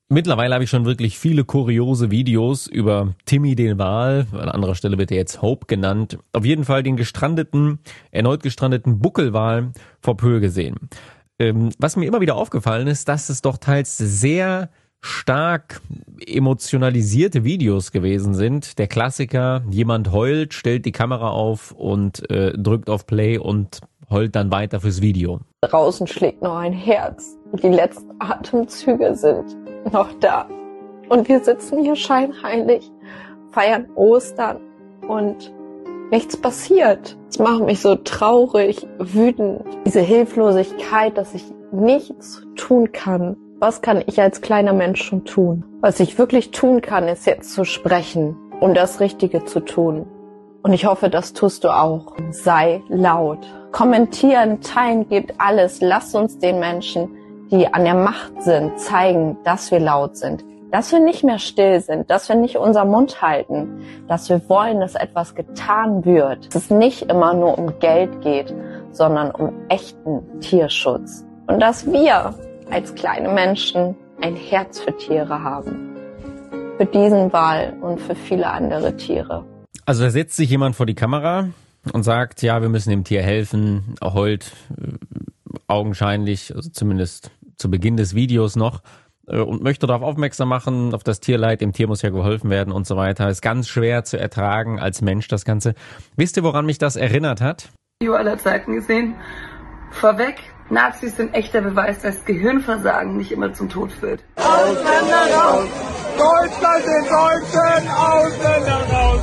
Mittlerweile habe ich schon wirklich viele kuriose Videos über Timmy den Wal, an anderer Stelle wird er jetzt Hope genannt, auf jeden Fall den erneut gestrandeten Buckelwal vor Pöhl gesehen. Was mir immer wieder aufgefallen ist, dass es doch teils sehr stark emotionalisierte Videos gewesen sind. Der Klassiker, jemand heult, stellt die Kamera auf und drückt auf Play und heult dann weiter fürs Video. Draußen schlägt noch ein Herz. Die letzten Atemzüge sind noch da. Und wir sitzen hier scheinheilig, feiern Ostern und nichts passiert. Das macht mich so traurig, wütend. Diese Hilflosigkeit, dass ich nichts tun kann. Was kann ich als kleiner Mensch schon tun? Was ich wirklich tun kann, ist jetzt zu sprechen und das Richtige zu tun. Und ich hoffe, das tust du auch. Sei laut. Kommentieren, teilen, gebt alles. Lasst uns den Menschen, die an der Macht sind, zeigen, dass wir laut sind. Dass wir nicht mehr still sind, dass wir nicht unseren Mund halten, dass wir wollen, dass etwas getan wird. Dass es nicht immer nur um Geld geht, sondern um echten Tierschutz. Und dass wir als kleine Menschen ein Herz für Tiere haben. Für diesen Wal und für viele andere Tiere. Also da setzt sich jemand vor die Kamera und sagt, ja, wir müssen dem Tier helfen, heult augenscheinlich, also zumindest zu Beginn des Videos noch, und möchte darauf aufmerksam machen, auf das Tierleid, dem Tier muss ja geholfen werden und so weiter. Ist ganz schwer zu ertragen als Mensch, das Ganze. Wisst ihr, woran mich das erinnert hat? Video aller Zeiten gesehen. Vorweg, Nazis sind echter Beweis, dass Gehirnversagen nicht immer zum Tod führt. Ausländer raus! Deutschland den Deutschen! Ausländer raus!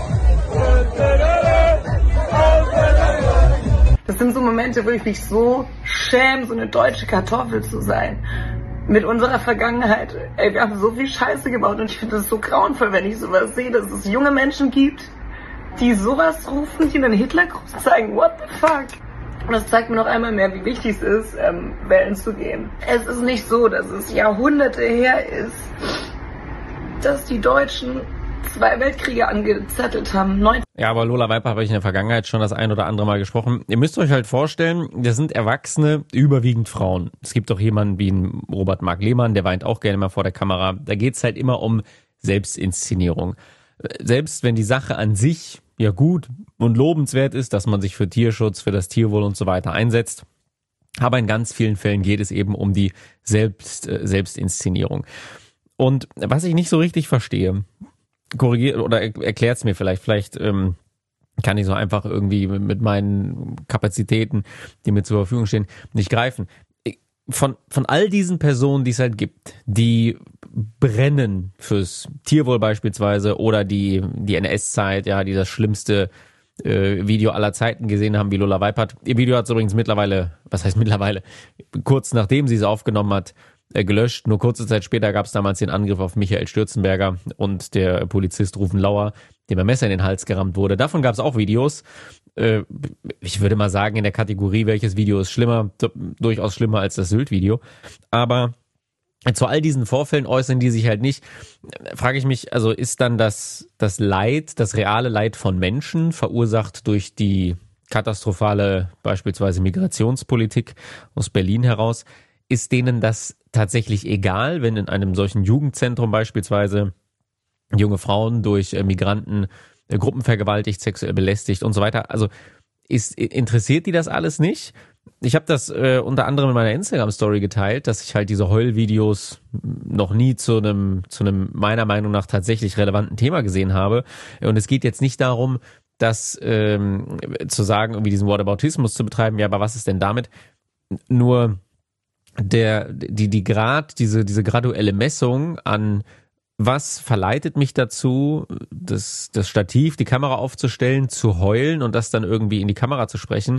Das sind so Momente, wo ich mich so schäme, so eine deutsche Kartoffel zu sein. Mit unserer Vergangenheit. Ey, wir haben so viel Scheiße gebaut und ich finde das so grauenvoll, wenn ich sowas sehe, dass es junge Menschen gibt, die sowas rufen, die einen Hitlergruß zeigen. What the fuck? Und das zeigt mir noch einmal mehr, wie wichtig es ist, wählen zu gehen. Es ist nicht so, dass es Jahrhunderte her ist, dass die Deutschen 2 Weltkriege angezettelt haben. Ja, aber Lola Weiper habe ich in der Vergangenheit schon das ein oder andere Mal gesprochen. Ihr müsst euch halt vorstellen, das sind Erwachsene, überwiegend Frauen. Es gibt doch jemanden wie einen Robert Mark Lehmann, der weint auch gerne mal vor der Kamera. Da geht's halt immer um Selbstinszenierung. Selbst wenn die Sache an sich ja gut und lobenswert ist, dass man sich für Tierschutz, für das Tierwohl und so weiter einsetzt, aber in ganz vielen Fällen geht es eben um die Selbstinszenierung. Und was ich nicht so richtig verstehe, korrigiert oder erklärt es mir vielleicht kann ich so einfach irgendwie mit meinen Kapazitäten, die mir zur Verfügung stehen, nicht greifen. Von all diesen Personen, die es halt gibt, die brennen fürs Tierwohl beispielsweise oder die NS-Zeit, ja, die das schlimmste Video aller Zeiten gesehen haben, wie Lola Weipert. Ihr Video hat es übrigens kurz nachdem sie es aufgenommen hat, gelöscht. Nur kurze Zeit später gab es damals den Angriff auf Michael Stürzenberger und der Polizist Rufen Lauer, dem ein Messer in den Hals gerammt wurde. Davon gab es auch Videos. Ich würde mal sagen, in der Kategorie, welches Video ist schlimmer, durchaus schlimmer als das Sylt-Video. Aber zu all diesen Vorfällen äußern die sich halt nicht. Frage ich mich, also ist dann das Leid, das reale Leid von Menschen, verursacht durch die katastrophale beispielsweise Migrationspolitik aus Berlin heraus, ist denen das tatsächlich egal, wenn in einem solchen Jugendzentrum beispielsweise junge Frauen durch Migranten gruppenvergewaltigt, sexuell belästigt und so weiter? Also interessiert die das alles nicht? Ich habe das unter anderem in meiner Instagram-Story geteilt, dass ich halt diese Heulvideos noch nie zu einem meiner Meinung nach tatsächlich relevanten Thema gesehen habe. Und es geht jetzt nicht darum, das zu sagen, irgendwie diesen Whataboutismus zu betreiben. Ja, aber was ist denn damit? Nur diese graduelle Messung an was verleitet mich dazu, das Stativ, die Kamera aufzustellen, zu heulen und das dann irgendwie in die Kamera zu sprechen.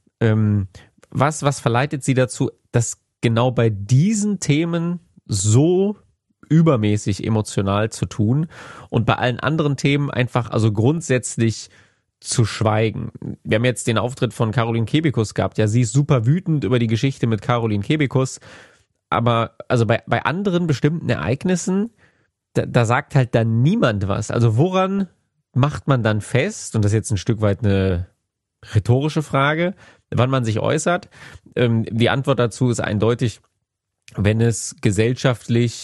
Was verleitet sie dazu, das genau bei diesen Themen so übermäßig emotional zu tun und bei allen anderen Themen einfach, also grundsätzlich zu schweigen? Wir haben jetzt den Auftritt von Caroline Kebekus gehabt. Ja, sie ist super wütend über die Geschichte mit Caroline Kebekus, aber also bei anderen bestimmten Ereignissen, da sagt halt dann niemand was. Also woran macht man dann fest, und das ist jetzt ein Stück weit eine rhetorische Frage, wann man sich äußert? Die Antwort dazu ist eindeutig, wenn es gesellschaftlich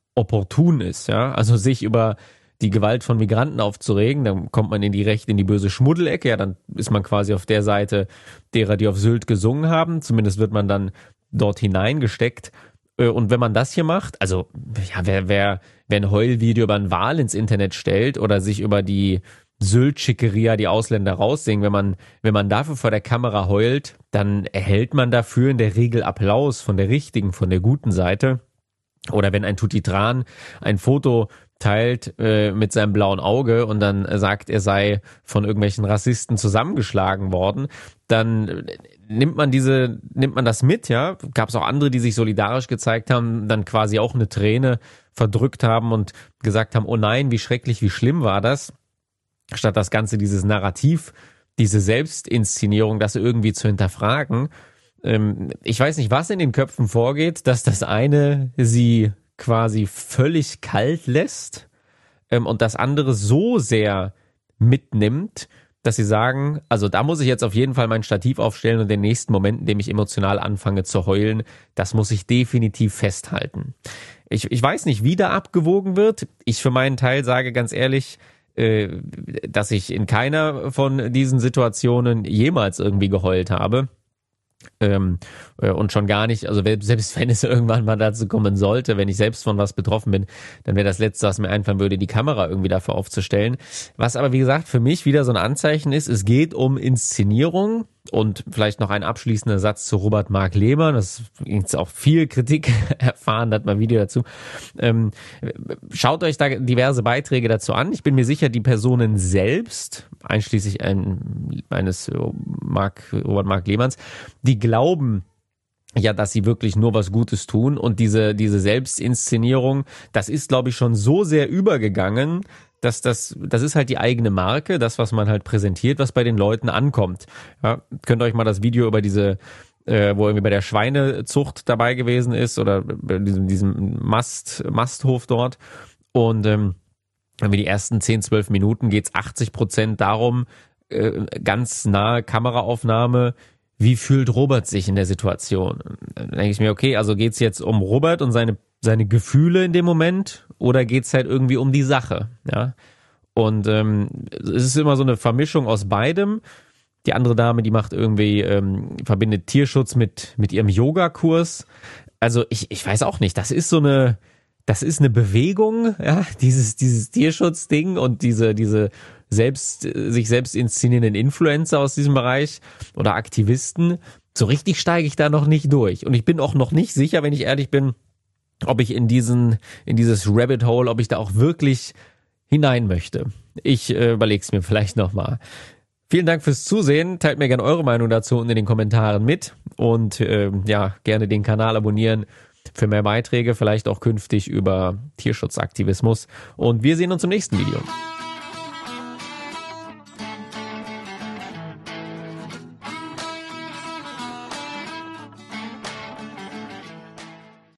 opportun ist, ja, also sich über die Gewalt von Migranten aufzuregen, dann kommt man in die böse Schmuddelecke, ja, dann ist man quasi auf der Seite derer, die auf Sylt gesungen haben, zumindest wird man dann dort hineingesteckt. Und wenn man das hier macht, also ja, wer ein Heulvideo über einen Wal ins Internet stellt oder sich über die Sylt-Schickeria die Ausländer raussingen, wenn man dafür vor der Kamera heult, dann erhält man dafür in der Regel Applaus von der richtigen, von der guten Seite. Oder wenn ein Tutitran ein Foto teilt mit seinem blauen Auge und dann sagt, er sei von irgendwelchen Rassisten zusammengeschlagen worden, dann nimmt man das mit, ja. Gab es auch andere, die sich solidarisch gezeigt haben, dann quasi auch eine Träne verdrückt haben und gesagt haben, oh nein, wie schrecklich, wie schlimm war das? Statt das Ganze, dieses Narrativ, diese Selbstinszenierung, das irgendwie zu hinterfragen. Ich weiß nicht, was in den Köpfen vorgeht, dass das eine sie quasi völlig kalt lässt und das andere so sehr mitnimmt, dass sie sagen, also da muss ich jetzt auf jeden Fall mein Stativ aufstellen und den nächsten Moment, in dem ich emotional anfange zu heulen, das muss ich definitiv festhalten. Ich weiß nicht, wie da abgewogen wird. Ich für meinen Teil sage ganz ehrlich, dass ich in keiner von diesen Situationen jemals irgendwie geheult habe. Und schon gar nicht, also selbst wenn es irgendwann mal dazu kommen sollte, wenn ich selbst von was betroffen bin, dann wäre das Letzte, was mir einfallen würde, die Kamera irgendwie dafür aufzustellen. Was aber, wie gesagt, für mich wieder so ein Anzeichen ist, es geht um Inszenierung. Und vielleicht noch ein abschließender Satz zu Robert Mark Lehmann. Das ist auch viel Kritik erfahren, da hat man ein Video dazu. Schaut euch da diverse Beiträge dazu an. Ich bin mir sicher, die Personen selbst, einschließlich eines Robert Mark Lehmanns, die glauben ja, dass sie wirklich nur was Gutes tun. Und diese Selbstinszenierung, das ist, glaube ich, schon so sehr übergegangen, das ist halt die eigene Marke, das, was man halt präsentiert, was bei den Leuten ankommt. Ja, könnt ihr euch mal das Video über diese, wo irgendwie bei der Schweinezucht dabei gewesen ist oder bei diesem Masthof dort. Und wenn wir die ersten 10-12 Minuten geht's 80% darum, ganz nahe Kameraaufnahme, wie fühlt Robert sich in der Situation? Dann denke ich mir, okay, also geht's jetzt um Robert und seine Gefühle in dem Moment oder geht's halt irgendwie um die Sache, ja? Und es ist immer so eine Vermischung aus beidem. Die andere Dame, die macht irgendwie, verbindet Tierschutz mit ihrem Yogakurs. Also ich weiß auch nicht, das ist eine Bewegung, ja, dieses Tierschutzding und diese sich selbst inszenierenden Influencer aus diesem Bereich oder Aktivisten. So richtig steige ich da noch nicht durch. Und ich bin auch noch nicht sicher, wenn ich ehrlich bin, ob ich in dieses Rabbit Hole, ob ich da auch wirklich hinein möchte. Ich überlege es mir vielleicht nochmal. Vielen Dank fürs Zusehen. Teilt mir gerne eure Meinung dazu unten in den Kommentaren mit. Und gerne den Kanal abonnieren für mehr Beiträge, vielleicht auch künftig über Tierschutzaktivismus. Und wir sehen uns im nächsten Video.